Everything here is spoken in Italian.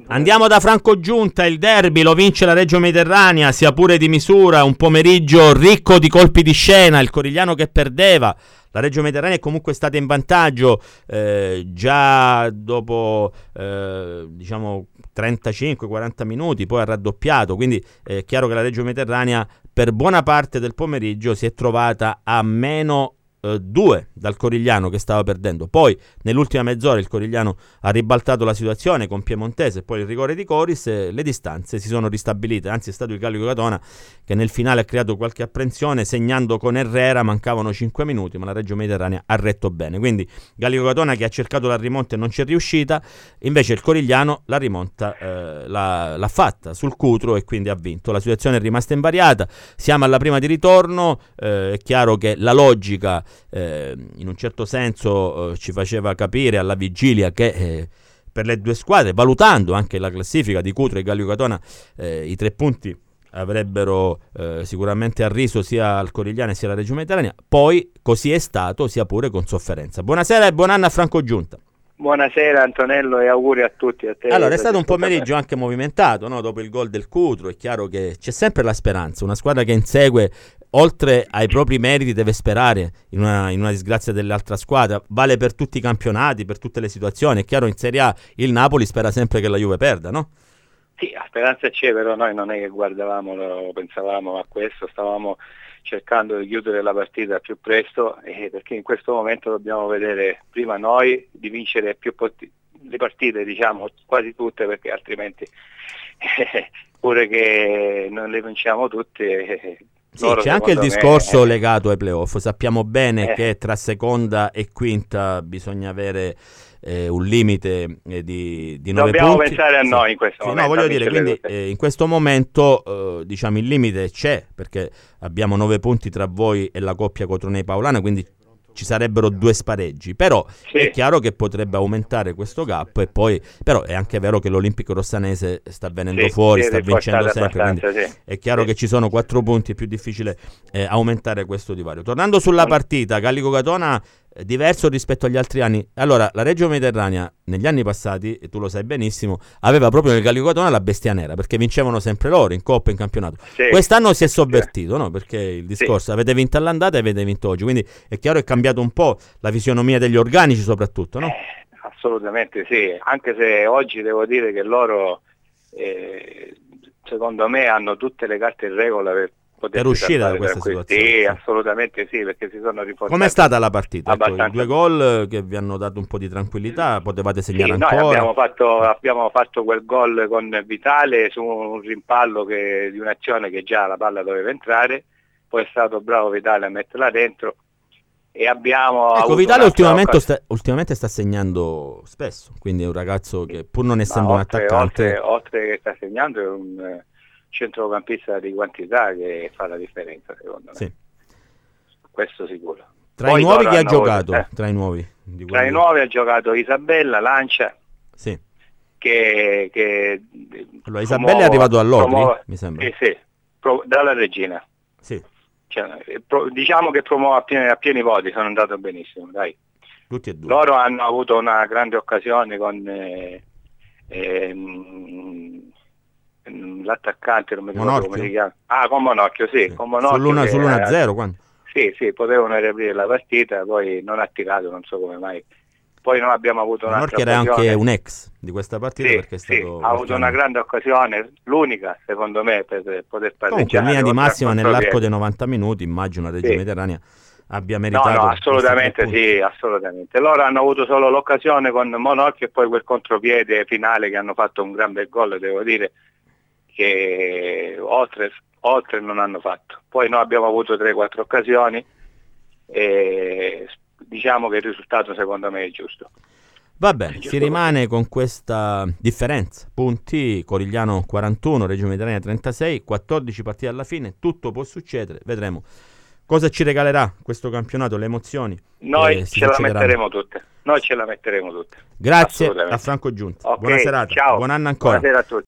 Andiamo da Franco Giunta, il derby lo vince la Reggio Mediterranea, sia pure di misura, un pomeriggio ricco di colpi di scena, il Corigliano che perdeva, la Reggio Mediterranea è comunque stata in vantaggio già dopo diciamo 35-40 minuti, poi ha raddoppiato, quindi è chiaro che la Reggio Mediterranea per buona parte del pomeriggio si è trovata a meno 2 dal Corigliano che stava perdendo. Poi nell'ultima mezz'ora il Corigliano ha ribaltato la situazione con Piemontese e poi il rigore di Coris e le distanze si sono ristabilite, anzi è stato il Gallico Catona che nel finale ha creato qualche apprensione segnando con Herrera, mancavano 5 minuti ma la Reggio Mediterranea ha retto bene, quindi Gallico Catona che ha cercato la rimonta e non ci è riuscita, invece il Corigliano la rimonta l'ha fatta sul Cutro e quindi ha vinto. La situazione è rimasta invariata, siamo alla prima di ritorno, è chiaro che la logica in un certo senso ci faceva capire alla vigilia che per le due squadre, valutando anche la classifica di Cutro e Gallico Catona, i 3 punti avrebbero sicuramente arriso sia al Corigliano sia alla Reggio Mediterranea. Poi così è stato, sia pure con sofferenza. Buonasera e buon anno a Franco Giunta. Buonasera Antonello e auguri a tutti. A te, allora è stato un pomeriggio anche movimentato, no? Dopo il gol del Cutro è chiaro che c'è sempre la speranza, una squadra che insegue oltre ai propri meriti deve sperare in una disgrazia dell'altra squadra, vale per tutti i campionati, per tutte le situazioni. È chiaro in Serie A il Napoli spera sempre che la Juve perda, no? Sì, la speranza c'è, però noi non è che guardavamo, pensavamo a questo, stavamo cercando di chiudere la partita più presto perché in questo momento dobbiamo vedere prima noi di vincere le partite, diciamo quasi tutte, perché altrimenti pure che non le vinciamo tutte. Sì, c'è anche il discorso legato ai playoff. Sappiamo bene che tra seconda e quinta bisogna avere un limite di 9 punti. Dobbiamo pensare a noi in questo momento. No, voglio dire, quindi in questo momento diciamo il limite c'è, perché abbiamo 9 punti tra voi e la coppia Cotrone-Paolana, quindi ci sarebbero 2 spareggi, però sì, è chiaro che potrebbe aumentare questo gap e poi però è anche vero che l'Olimpico Rossanese sta venendo fuori, sta vincendo sempre, quindi è chiaro che ci sono 4 punti, è più difficile aumentare questo divario. Tornando sulla partita, Gallico Catona diverso rispetto agli altri anni. Allora, la Reggio Mediterranea negli anni passati, e tu lo sai benissimo, aveva proprio nel Gallico Catona la bestia nera, perché vincevano sempre loro in Coppa e in campionato. Sì. Quest'anno si è sovvertito, no? Perché il discorso avete vinto all'andata e avete vinto oggi, quindi è chiaro è cambiato un po' la fisionomia degli organici soprattutto, no? Assolutamente sì, anche se oggi devo dire che loro secondo me hanno tutte le carte in regola per uscire da questa situazione. Sì, assolutamente sì, perché si sono riportati. Com'è stata la partita? Ecco, i 2 gol che vi hanno dato un po' di tranquillità, potevate segnare ancora? Noi abbiamo fatto quel gol con Vitale su un rimpallo di un'azione che già la palla doveva entrare, poi è stato bravo Vitale a metterla dentro e abbiamo Vitale ultimamente sta segnando spesso, quindi è un ragazzo che pur non essendo un attaccante oltre che sta segnando è un centrocampista di quantità che fa la differenza, secondo me. Sì. Questo sicuro. Tra i nuovi che ha giocato? Tra i nuovi ha giocato Isabella, Lancia. Sì. Allora, Isabella è arrivato all'Odri, mi sembra. Sì, dalla Regina. Sì. Diciamo che promuove a pieni voti, sono andato benissimo, dai. Tutti e 2. Loro hanno avuto una grande occasione con l'attaccante, non mi ricordo come si chiama. Con Monocchio, sì. Con Monocchio sull'1-0 quando? Sì, potevano riaprire la partita, poi non ha tirato, non so come mai. Poi non abbiamo avuto un'altra occasione. Monocchio era anche un ex di questa partita, perché è stato ha avuto una grande occasione, l'unica secondo me per poter pareggiare. Comunque in linea di massima nell'arco dei 90 minuti, immagino la Reggio Mediterranea abbia meritato. No, assolutamente sì, assolutamente. Loro hanno avuto solo l'occasione con Monocchio e poi quel contropiede finale che hanno fatto un gran bel gol, devo dire, che oltre non hanno fatto. Poi noi abbiamo avuto 3-4 occasioni e diciamo che il risultato secondo me è giusto. Va bene, si rimane con questa differenza, punti, Corigliano 41, Reggio Mediterranea 36, 14 partite alla fine, tutto può succedere, vedremo cosa ci regalerà questo campionato, le emozioni. Noi ce la metteremo tutte. Grazie a Franco Giunta, buona serata, ciao. buon anno ancora. Buonasera a tutti.